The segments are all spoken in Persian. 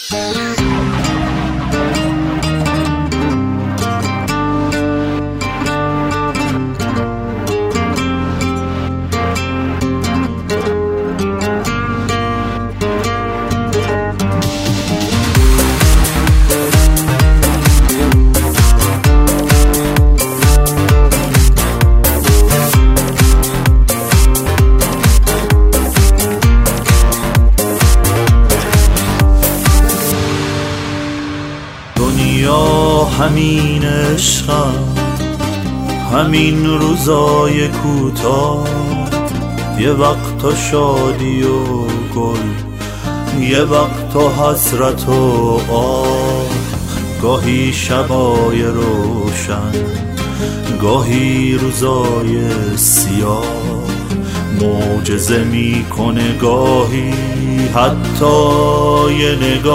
دنیا همین عشقم، همین روزای کوتاه، یه وقتا شادی و گل، یه وقتا حسرت و آه، گاهی شبای روشن، گاهی روزای سیاه، معجزه میکنه گاهی حتی یه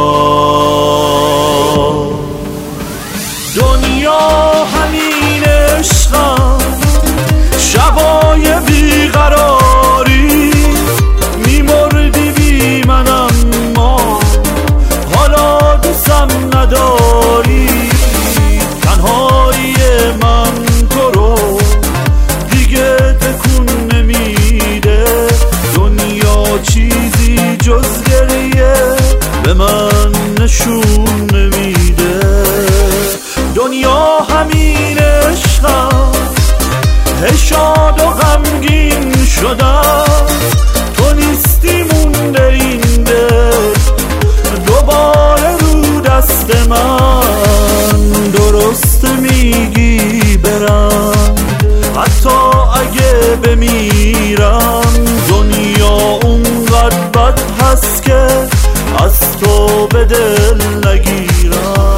نگاه. دنیا همین عشقم، شبای بیقراری، میمردی بی من اما حالا دوستم نداری. تنهایی من تو رو دیگه تکون نمیده، دنیا چیزی جز گریه به من نشون نمیده. دنیا همین عشقم، شاد و غمگین شدم، تو نیستی مونده این دل دوباره رو دست من. درست میگی برم حتی اگه بمیرم، دنیا اونقدر بد هست که از تو به دل نگیرم.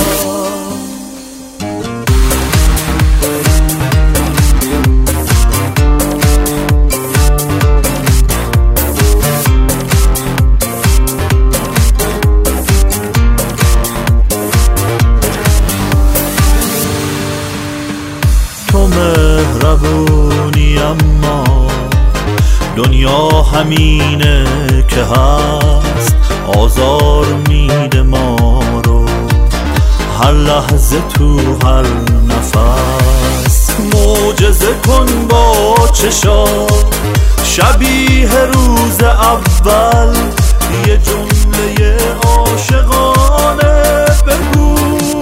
تو مهربونی اما دنیا همینه که هست، آزار میده ما رو هر لحظه تو هر نفس. معجزه کن با چشات شبیه روز اول، یه جمله عاشقانه بگو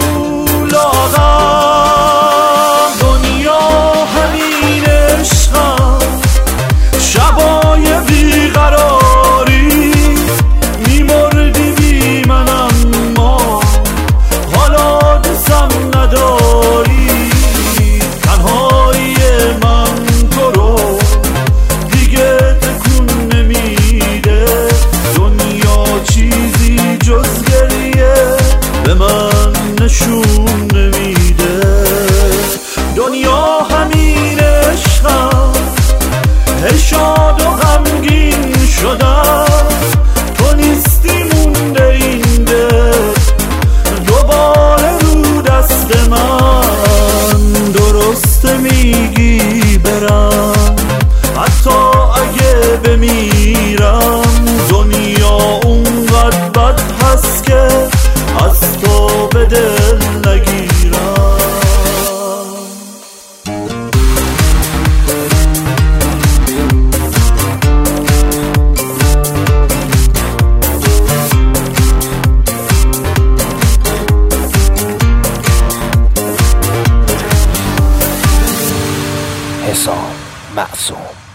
لاغر. دنیا همین عشقم، شبای بیقراری، میمردی بی من اما حالا دوستم نداری. تنهایی من تو رو دیگه تکون نمیده، دنیا چیزی جز گریه به من نشون نمیده. دنیا همین عشقم، شاد و غمگین شدم، تو نیستی مونده این دل دوباره رو دست من. درست میگی برم حتی اگه بمیرم، دنیا اونقدر بد هست که از تو به دل نگیرم. حسام معصوم.